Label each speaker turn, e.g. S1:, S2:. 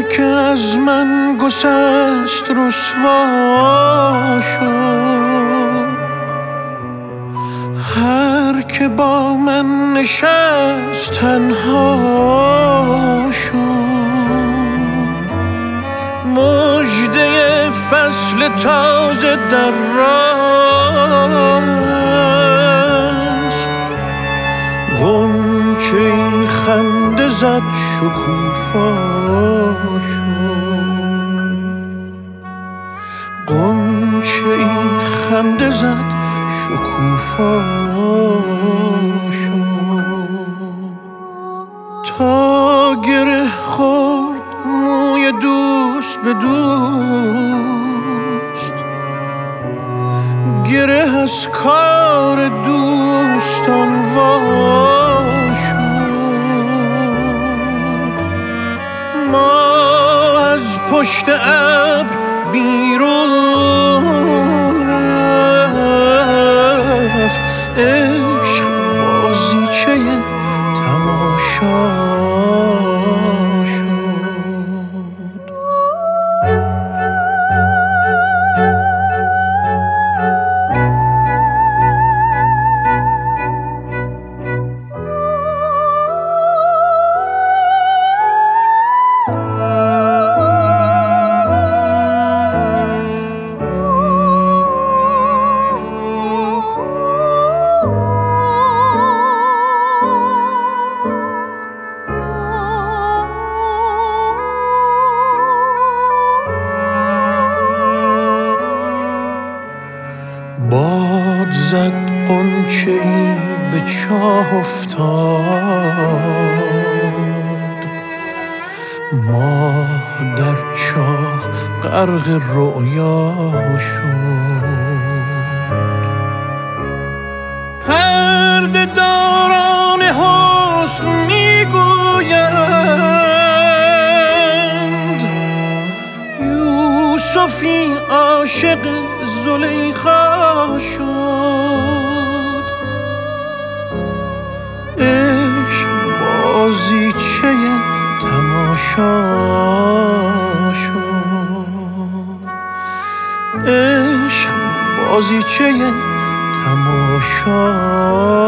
S1: که از من گسست رسوا شد، هر که با من نشست تنها شد. مژده فصل تازه در راه است، غنچه ای خنده زد شکوفا شد، غنچه ای خنده زد شکوفا شد. تا گره خورد موی دوست به دوست، گره از کار دوستان وا شد. ما از پشت ابر بیرون رفت، عشق بازیچه تماشا شد. باد زد غنچه ای به چاه افتاد، ماه در چاه غرق رؤیا شد. پرده داران حسن میگویند یوسفی عاشق زلیخا شد. عشق بازیچه تماشا شد، عشق بازیچه تماشا